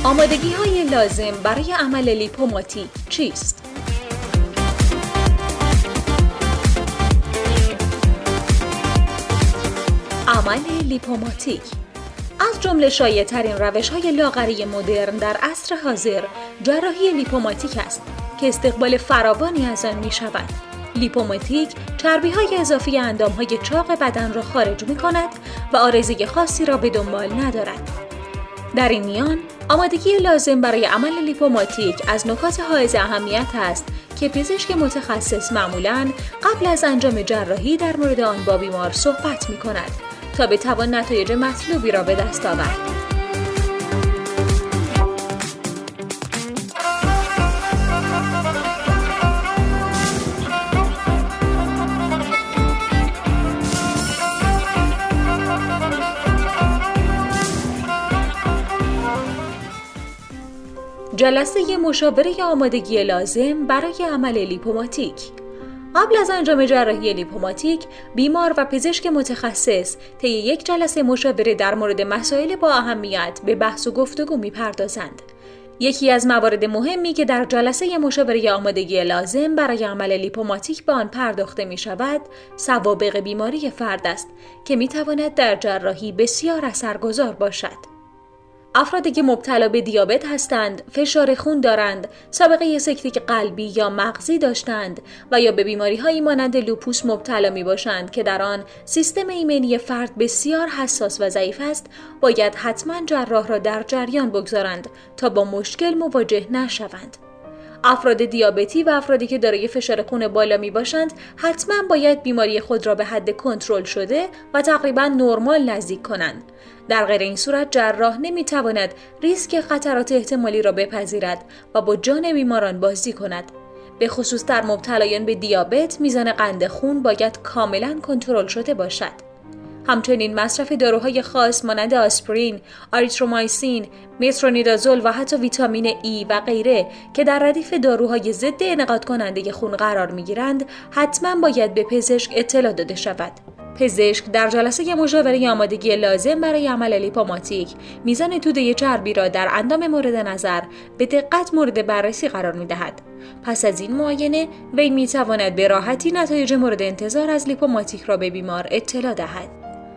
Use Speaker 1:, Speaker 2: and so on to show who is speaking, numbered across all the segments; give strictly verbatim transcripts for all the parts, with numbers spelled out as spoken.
Speaker 1: آمادگی‌های لازم برای عمل لیپوماتیک چیست؟ عمل لیپوماتیک از جمله شایع‌ترین روش‌های لاغری مدرن در عصر حاضر جراحی لیپوماتیک است که استقبال فراوانی از آن می‌شود. لیپوماتیک چربی‌های اضافی اندام‌های چاق بدن را خارج می‌کند و عارضه خاصی را به دنبال ندارد. در این میان آمادگی لازم برای عمل لیپوماتیک از نکات حائز اهمیت است که پزشک متخصص معمولاً قبل از انجام جراحی در مورد آن با بیمار صحبت می‌کند تا بتوان نتایج مطلوبی را به دست آورد. جلسه مشاوره آمادگی لازم برای عمل لیپوماتیک. قبل از انجام جراحی لیپوماتیک، بیمار و پزشک متخصص طی یک جلسه مشاوره در مورد مسائل با اهمیت به بحث و گفتگو می‌پردازند. یکی از موارد مهمی که در جلسه مشاوره آمادگی لازم برای عمل لیپوماتیک به آن پرداخته می‌شود، سوابق بیماری فرد است که می‌تواند در جراحی بسیار اثرگذار باشد. افرادی که مبتلا به دیابت هستند، فشار خون دارند، سابقه سکته قلبی یا مغزی داشتند و یا به بیماری‌هایی مانند لوپوس مبتلا می‌باشند که در آن سیستم ایمنی فرد بسیار حساس و ضعیف است، باید حتما جراح را در جریان بگذارند تا با مشکل مواجه نشوند. افراد دیابتی و افرادی که دارای فشار خون بالا می باشند حتما باید بیماری خود را به حد کنترل شده و تقریبا نرمال نزدیک کنند. در غیر این صورت جراح نمی تواند ریسک خطرات احتمالی را بپذیرد و با جان بیماران بازی کند. به خصوص در مبتلایان به دیابت میزان قند خون باید کاملا کنترل شده باشد. همچنین مصرف داروهای خاص مانند آسپرین، آریترومایسین، مترونیدازول و حتی ویتامین ای و غیره که در ردیف داروهای ضد انعقاد کننده خون قرار می‌گیرند، حتما باید به پزشک اطلاع داده شود. پزشک در جلسه مشاوره آمادگی لازم برای عمل لیپوماتیک میزان توده چربی را در اندام مورد نظر به دقت مورد بررسی قرار می‌دهد. پس از این معاینه وی می‌تواند به راحتی نتایج مورد انتظار از لیپوماتیک را به بیمار اطلاع دهد.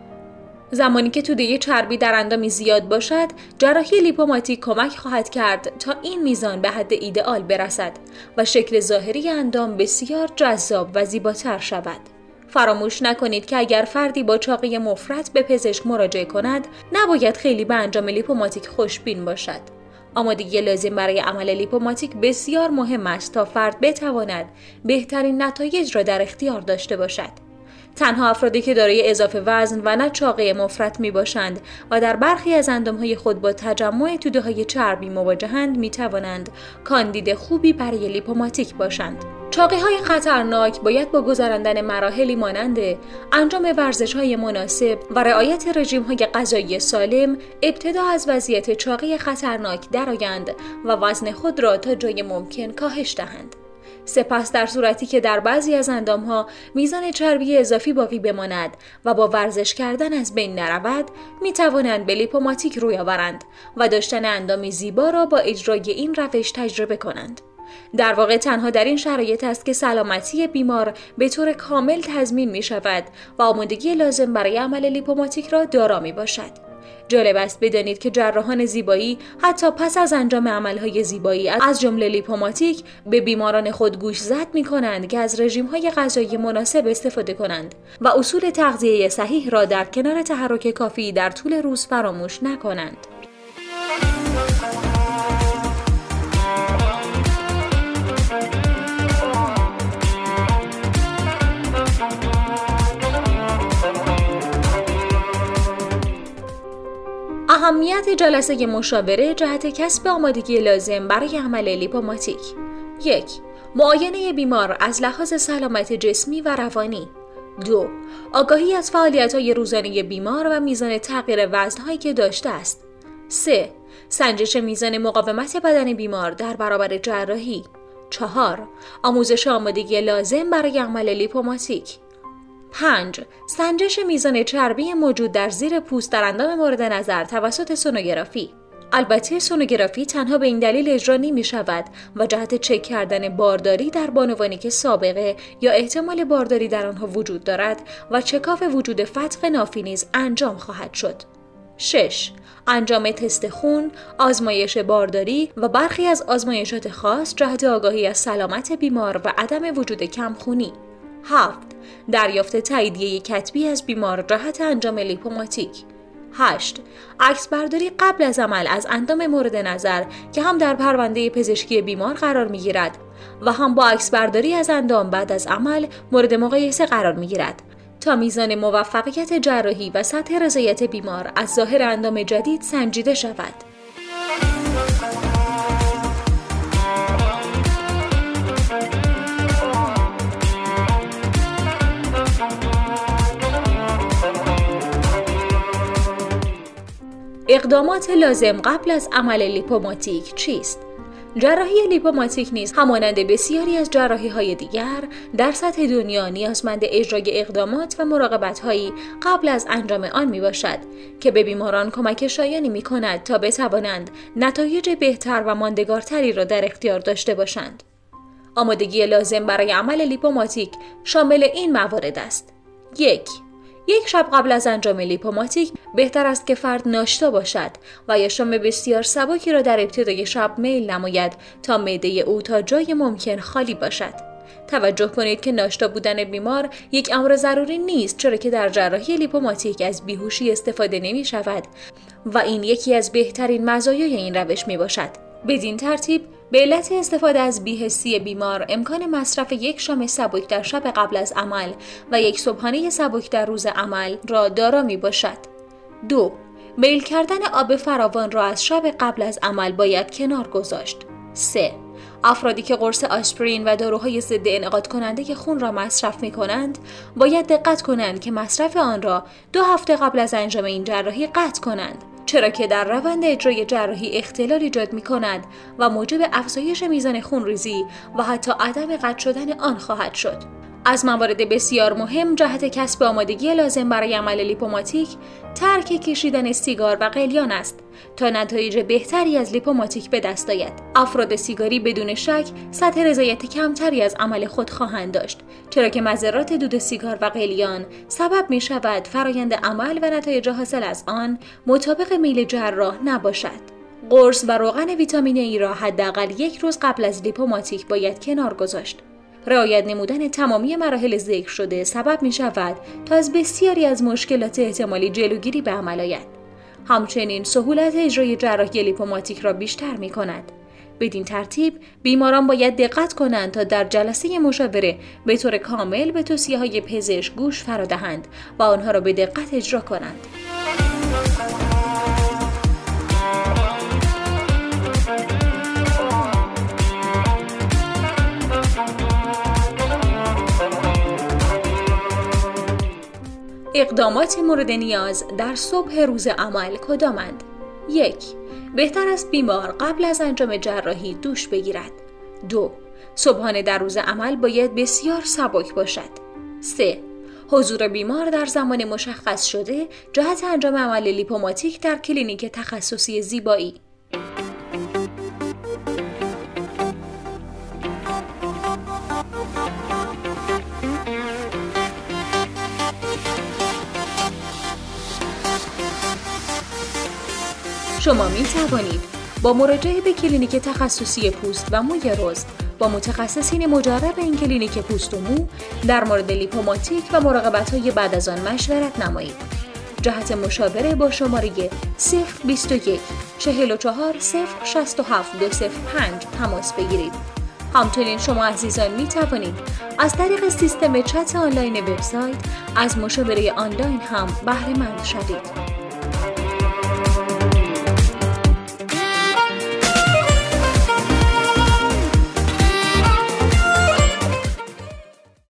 Speaker 1: زمانی که توده چربی در اندامی زیاد باشد، جراحی لیپوماتیک کمک خواهد کرد تا این میزان به حد ایدئال برسد و شکل ظاهری اندام بسیار جذاب و زیباتر شود. فراموش نکنید که اگر فردی با چاقی مفرط به پزشک مراجعه کند، نباید خیلی به انجام لیپوماتیک خوشبین باشد. آمادگی لازم برای عمل لیپوماتیک بسیار مهم است تا فرد بتواند بهترین نتایج را در اختیار داشته باشد. تنها افرادی که دارای اضافه وزن و نه چاقی مفرط می باشند و در برخی از اندامهای خود با تجمع توده های چربی مواجهند می توانند کاندید خوبی برای لیپوماتیک باشند. چاقی های خطرناک باید با گذراندن مراحلی مانند انجام ورزش های مناسب و رعایت رژیم های غذایی سالم ابتدا از وضعیت چاقی خطرناک درآیند و وزن خود را تا جای ممکن کاهش دهند. سپس در صورتی که در بعضی از اندامها میزان چربی اضافی باقی بماند و با ورزش کردن از بین نرود، می توانند به لیپوماتیک روی آورند و داشتن اندامی زیبا را با اجرای این روش تجربه کنند. در واقع تنها در این شرایط است که سلامتی بیمار به طور کامل تضمین می شود و آمادگی لازم برای عمل لیپوماتیک را دارا می باشد. جالب است بدانید که جراحان زیبایی حتی پس از انجام عملهای زیبایی از جمله لیپوماتیک به بیماران خود گوشزد می کنند که از رژیم‌های غذایی مناسب استفاده کنند و اصول تغذیه صحیح را در کنار تحرک کافی در طول روز فراموش نکنند. اهمیت جلسه مشاوره جهت کسب آمادگی لازم برای عمل لیپوماتیک. یک. معاینه بیمار از لحاظ سلامت جسمی و روانی. دو. آگاهی از فعالیت‌های روزانه بیمار و میزان تغییر وزن‌هایی که داشته است. سه. سنجش میزان مقاومت بدن بیمار در برابر جراحی. چهار. آموزش آمادگی لازم برای عمل لیپوماتیک. پنج. سنجش میزان چربی موجود در زیر پوست در اندام مورد نظر توسط سونوگرافی. البته سونوگرافی تنها به این دلیل اجرا نمی شود و جهت چک کردن بارداری در بانوانی که سابقه یا احتمال بارداری در آنها وجود دارد و چکاف وجود فتق نافی نیز انجام خواهد شد. شش. انجام تست خون، آزمایش بارداری و برخی از آزمایشات خاص جهت آگاهی از سلامت بیمار و عدم وجود کمخونی. هفت. دریافت تاییدیه کتبی از بیمار جهت انجام لیپوماتیک. هشت. عکس برداری قبل از عمل از اندام مورد نظر که هم در پرونده پزشکی بیمار قرار می گیرد و هم با عکس برداری از اندام بعد از عمل مورد مقایسه قرار می گیرد تا میزان موفقیت جراحی و سطح رضایت بیمار از ظاهر اندام جدید سنجیده شود. اقدامات لازم قبل از عمل لیپوماتیک چیست؟ جراحی لیپوماتیک نیز همانند بسیاری از جراحی‌های دیگر در سطح دنیا نیازمند اجرای اقدامات و مراقبت‌هایی قبل از انجام آن میباشد که به بیماران کمک شایانی می‌کند تا بتوانند نتایج بهتر و ماندگارتری را در اختیار داشته باشند. آمادگی لازم برای عمل لیپوماتیک شامل این موارد است: یک. یک شب قبل از انجام لیپوماتیک بهتر است که فرد ناشتا باشد و یا شام بسیار سبکی را در ابتدای شب میل نماید تا معده او تا جای ممکن خالی باشد. توجه کنید که ناشتا بودن بیمار یک امر ضروری نیست، چرا که در جراحی لیپوماتیک از بیهوشی استفاده نمی شود و این یکی از بهترین مزایای این روش می باشد. بدین ترتیب به علت استفاده از بی‌حسی بیمار امکان مصرف یک شام سبک در شب قبل از عمل و یک صبحانه سبک در روز عمل را دارا می باشد. دو. میل کردن آب فراوان را از شب قبل از عمل باید کنار گذاشت. سه. افرادی که قرص آسپرین و داروهای ضد انعقاد کننده خون را مصرف می کنند باید دقت کنند که مصرف آن را دو هفته قبل از انجام این جراحی قطع کنند، چرا که در روند اجرای جراحی اختلال ایجاد می کند و موجب افزایش میزان خونریزی و حتی عدم قطع شدن آن خواهد شد. از موارد بسیار مهم جهت کسب آمادگی لازم برای عمل لیپوماتیک ترک کشیدن سیگار و قلیان است تا نتایج بهتری از لیپوماتیک به دست آید. افراد سیگاری بدون شک سطح رضایت کمتری از عمل خود خواهند داشت، چرا که مضرات دود سیگار و قلیان سبب می شود فرایند عمل و نتایج حاصل از آن مطابق میل جراح نباشد. قرص و روغن ویتامین ای را حداقل یک روز قبل از لیپوماتیک باید کنار گذاشت. رعایت نمودن تمامی مراحل ذکر شده سبب می شود تا از بسیاری از مشکلات احتمالی جلوگیری به عمل آید. همچنین سهولت اجرای جراحی لیپوماتیک را بیشتر می کند. بدین ترتیب بیماران باید دقت کنند تا در جلسه مشاوره به طور کامل به توصیه‌های پزشک گوش فرا دهند و آنها را به دقت اجرا کنند. اقدامات مورد نیاز در صبح روز عمل کدامند؟ یک. بهتر است بیمار قبل از انجام جراحی دوش بگیرد. دو. صبحانه در روز عمل باید بسیار سبک باشد. سه. حضور بیمار در زمان مشخص شده جهت انجام عمل لیپوماتیک در کلینیک تخصصی زیبایی. شما می توانید با مراجعه به کلینیک تخصصی پوست و موی رست با متخصصین مجرب این کلینیک پوست و مو در مورد لیپوماتیک و مراقبت‌های بعد از آن مشورت نمایید. جهت مشاوره با شماره صفر بیست و یک چهل و چهار صفر شصت و هفت دو صفر پنج تماس بگیرید. همچنین شما عزیزان می توانید از طریق سیستم چت آنلاین وبسایت از مشاوره آنلاین هم بهره مند شوید.